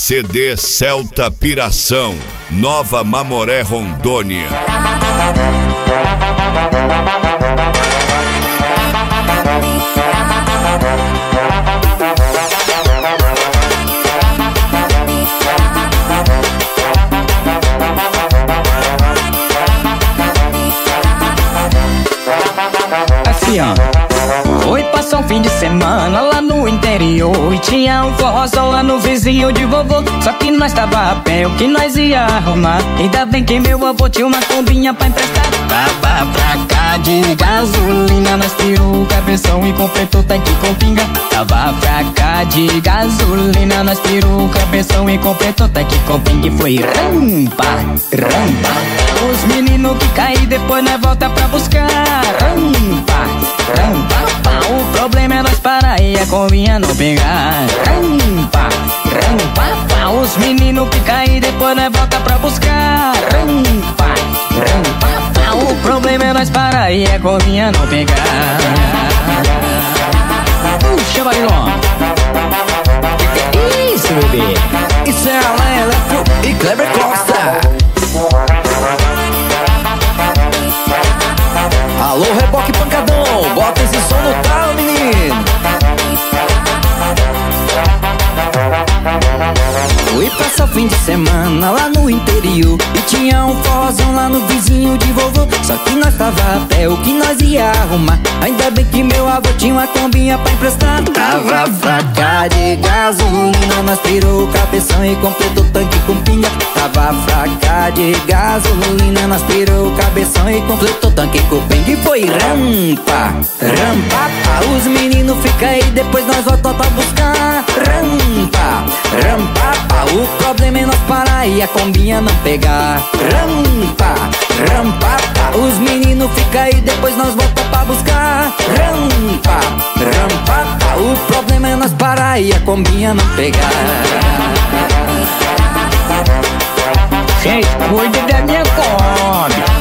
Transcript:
CD Celta Piração, Nova Mamoré, Rondônia. Assim, ó. Foi passar um fim de semana lá no interior e tinha um forrozão lá no vizinho de vovô. Só que nós tava a pé, o que nós ia arrumar? Ainda bem que meu avô tinha uma combinha pra emprestar. Tava pra cá de gasolina, nós tirou o cabeção e completou tanque com pinga. Tava pra cá de gasolina, nós tirou o cabeção e completou tanque com pinga. E foi rampa, rampa. Os meninos que caem depois nós volta pra buscar. Rampa, rampa. O problema é nós parar e a covinha não pegar. Rampa, rampa. Os meninos que caem depois nós volta pra buscar. Rampa, rampa. O problema é nós parar e a covinha não pegar. Puxa, Barilão. Que isso, bebê? Isso é Alain Eletro e Kleber Costa. Alô, Reboque Pancadão, bota esse som no talo, menino. Fui passar o fim de semana lá no interior e tinha um forrozão lá no vizinho de vovô. Só que nós tava a pé, o que nós ia arrumar? Ainda bem que meu avô tinha uma combinha pra emprestar. Tava fraca de gasolina, nós tirou o cabeção e completou o tanque com pinga. Tava fraca de gasolina, nós tirou o cabeção e completou o tanque com pinga. E foi rampa, rampa. Os meninos ficam aí, depois nós voltamos pra buscar. Rampa, rampa. O problema é nós parar e a combinha não pegar. Rampa, rampa. Os meninos ficam aí, depois nós voltamos pra buscar. Rampa, rampa. O problema é nós parar e a combinha não pegar. Gente, cuide da minha Kombi.